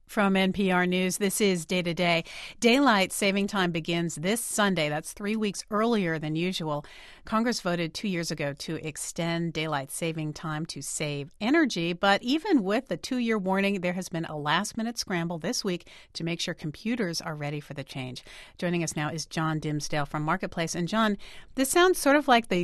From NPR News, this is Day to Day. Daylight saving time begins this Sunday. That's 3 weeks earlier than usual. Congress voted 2 years ago to extend daylight saving time to save energy. But even with the 2-year warning, there has been a last-minute scramble this week to make sure computers are ready for the change. Joining us now is John Dimsdale from Marketplace. And John, this sounds sort of like that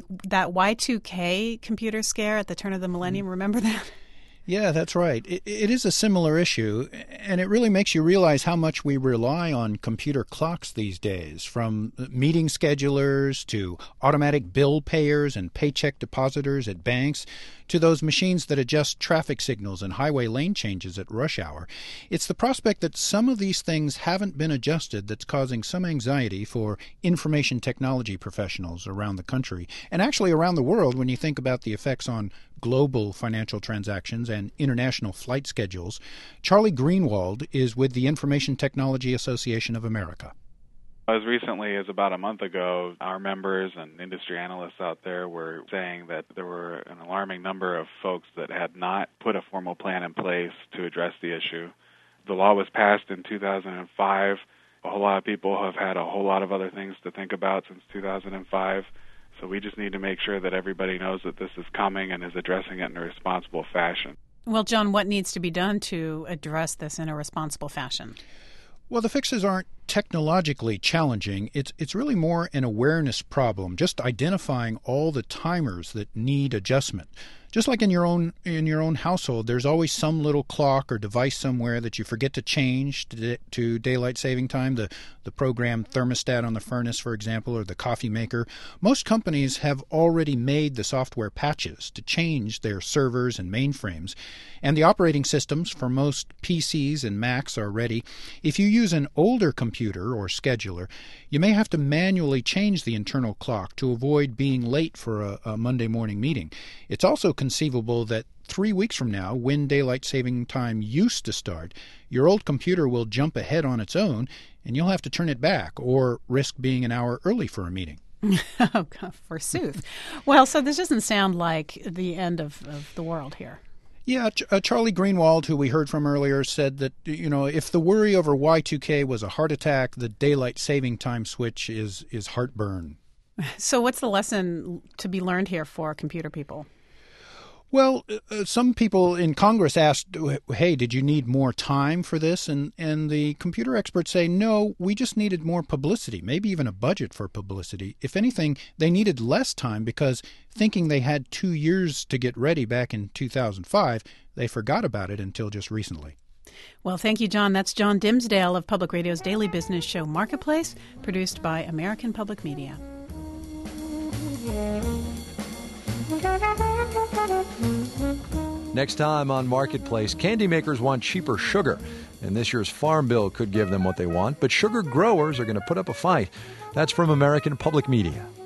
Y2K computer scare at the turn of the millennium. Remember that? Yeah, that's right. It is a similar issue, and it really makes you realize how much we rely on computer clocks these days, from meeting schedulers to automatic bill payers and paycheck depositors at banks to those machines that adjust traffic signals and highway lane changes at rush hour. It's the prospect that some of these things haven't been adjusted that's causing some anxiety for information technology professionals around the country, and actually around the world when you think about the effects on global financial transactions and international flight schedules. Charlie Greenwald is with the Information Technology Association of America. As recently as about a month ago, our members and industry analysts out there were saying that there were an alarming number of folks that had not put a formal plan in place to address the issue. The law was passed in 2005. A whole lot of people have had a whole lot of other things to think about since 2005. So we just need to make sure that everybody knows that this is coming and is addressing it in a responsible fashion. Well, John, what needs to be done to address this in a responsible fashion? Well, the fixes aren't technologically challenging. It's really more an awareness problem, just identifying all the timers that need adjustment. Just like in your own household, there's always some little clock or device somewhere that you forget to change to daylight saving time, the program thermostat on the furnace, for example, or the coffee maker. Most companies have already made the software patches to change their servers and mainframes, and the operating systems for most PCs and Macs are ready. If you use an older computer or scheduler, you may have to manually change the internal clock to avoid being late for a Monday morning meeting. It's also conceivable that 3 weeks from now, when daylight saving time used to start, your old computer will jump ahead on its own, and you'll have to turn it back or risk being an hour early for a meeting. Oh, forsooth. Well, so this doesn't sound like the end of the world here. Yeah, Charlie Greenwald, who we heard from earlier, said that, if the worry over Y2K was a heart attack, the daylight saving time switch is heartburn. So what's the lesson to be learned here for computer people? Well, some people in Congress asked, hey, did you need more time for this? And the computer experts say, no, we just needed more publicity, maybe even a budget for publicity. If anything, they needed less time because thinking they had 2 years to get ready back in 2005, they forgot about it until just recently. Well, thank you, John. That's John Dimsdale of Public Radio's daily business show Marketplace, produced by American Public Media. Next time on Marketplace, candy makers want cheaper sugar, and this year's Farm Bill could give them what they want, but sugar growers are going to put up a fight. That's from American Public Media.